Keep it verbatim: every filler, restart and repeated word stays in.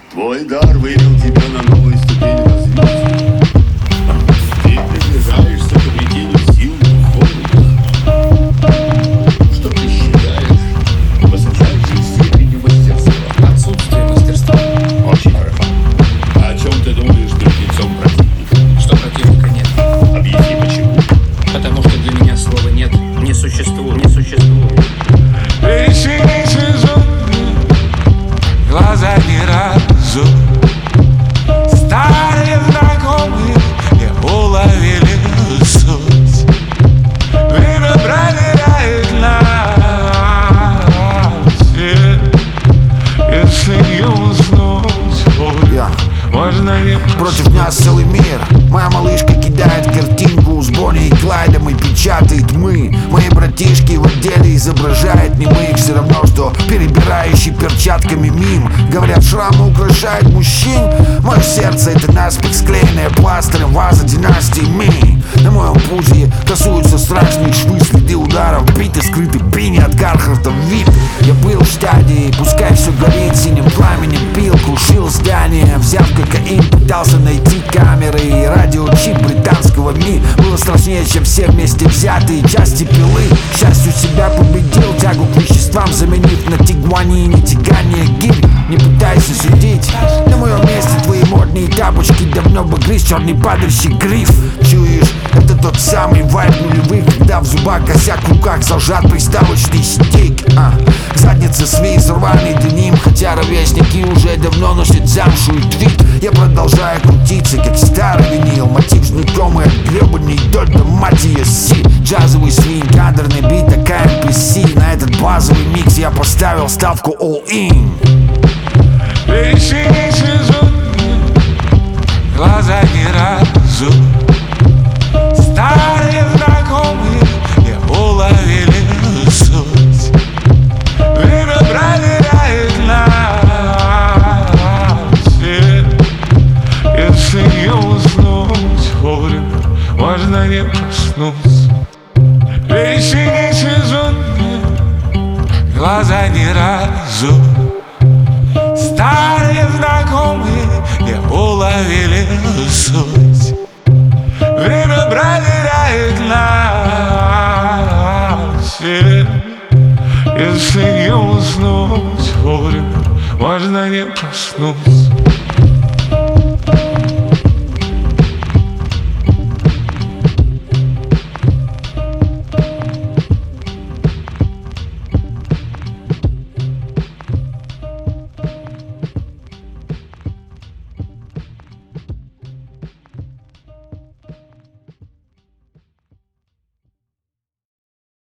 Твой дар вывел тебя на новую ступень развития. Ты приближаешься к обретению сил духовных. Что ты считаешь высочайшей степенью мастерства? Отсутствие мастерства. Очень хорошо. А о чем ты думаешь перед лицом противника? Что противника нет. Объясни почему. Потому что для меня слова нет не существует, не существует. Глаза ни разу старые знакомые не уловили суть. Время проверяет нас, если не уснуть, Я. можно не Против нас целый мир. Моя малышка кидает картинку с Бонни и Клайдом и печатает мы. Мои братишки в отделе изображают немых. Все равно, что перебирающий перчатками мим. Говорят, шрамы украшают мужчин. Мое сердце — это наспех склеенная пластырем ваза династии Ми. На моем пузе красуются страшные швы, следы ударов, биты, скрыты пини от Кархарта вип. Я был в стадии, пускай все горит синим пламенем, пил, крушил здание, взяв кокаин, пытался найти камеры и радиочип британского Ми. Было страшнее, чем все вместе взятые части пилы. К счастью, себя победил, тягу к веществам заменив на тигуанини тягание гирь. Не пытайся судить, на моем месте твои модные тапочки давно бы грыз черный падающий гриф. Чуешь, это тот самый вайб нулевых, когда в зубах косяк, в руках зажат приставочный стик. а. Задница свей, сорванный деним, хотя ровесники уже давно носят замшу и твит. Я продолжаю крутиться, как старый винил, мотив знакомый от гребаный дольта, мать ее си. Джазовый свин, кадрный бит, такая эм пи си. На этот базовый микс я поставил ставку all-in. вещи не сезонные, глаза ни разу старые знакомые не уловили суть. Время проверяет нас, если не уснуть вовремя, можно не проснуться. Вещи не сезонные, глаза ни разу старые знакомые не уловили суть. Время проверяет нас, если не уснуть вовремя, можно не проснуться.